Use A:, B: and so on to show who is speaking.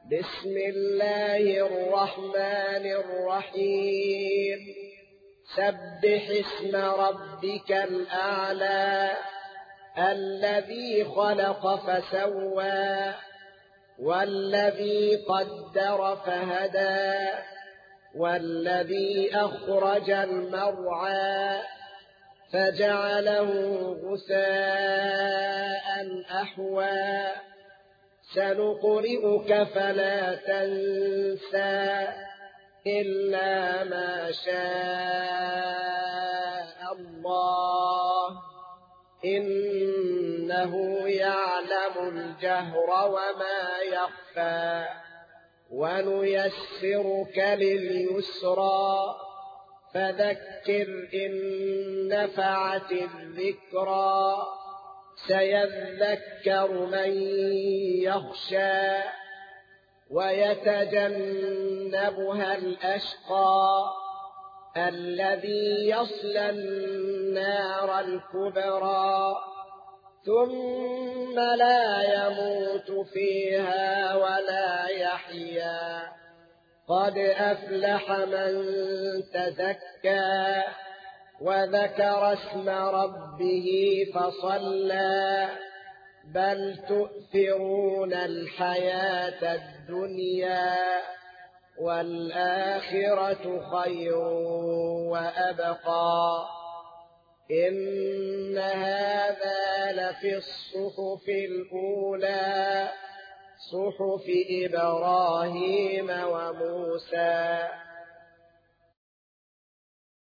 A: بسم الله الرحمن الرحيم سبح اسم ربك الأعلى الذي خلق فسوى والذي قدر فهدى والذي أخرج المرعى فجعله غثاء أحوى سنقرئك فلا تنسى إلا ما شاء الله إنه يعلم الجهر وما يخفى ونيسرك لليسرى فذكر إن نفعت الذكرى سيذكر من يخشى ويتجنبها الأشقى الذي يصلى النار الكبرى ثم لا يموت فيها ولا يحيا قد أفلح من تزكى وذكر اسم ربه فصلى بل تؤثرون الحياة الدنيا والآخرة خير وأبقى إن هذا لفي الصحف الأولى صحف إبراهيم وموسى